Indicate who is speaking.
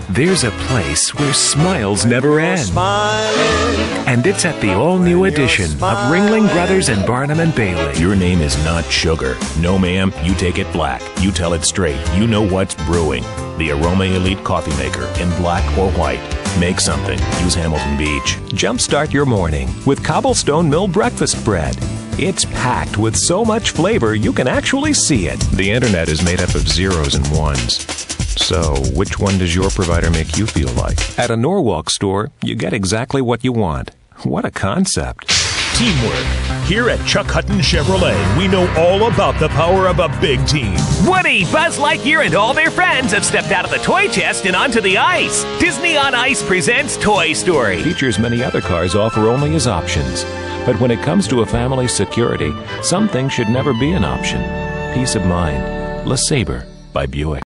Speaker 1: There's a place where smiles never end. And it's at the all-new edition of Ringling Brothers and Barnum and Bailey.
Speaker 2: Your name is not sugar. No, ma'am. You take it black. You tell it straight. You know what's brewing. The Aroma Elite Coffee Maker in black or white. Make something. Use Hamilton Beach.
Speaker 3: Jumpstart your morning with Cobblestone Mill breakfast bread. It's packed with so much flavor you can actually see it.
Speaker 2: The internet is made up of zeros and ones. So, which one does your provider make you feel like?
Speaker 3: At a Norwalk store, you get exactly what you want. What a concept.
Speaker 4: Teamwork. Here at Chuck Hutton Chevrolet, we know all about the power of a big team.
Speaker 5: Woody, Buzz Lightyear, and all their friends have stepped out of the toy chest and onto the ice. Disney on Ice presents Toy Story.
Speaker 3: Features many other cars offer only as options. But when it comes to a family's security, some things should never be an option. Peace of mind. LeSabre by Buick.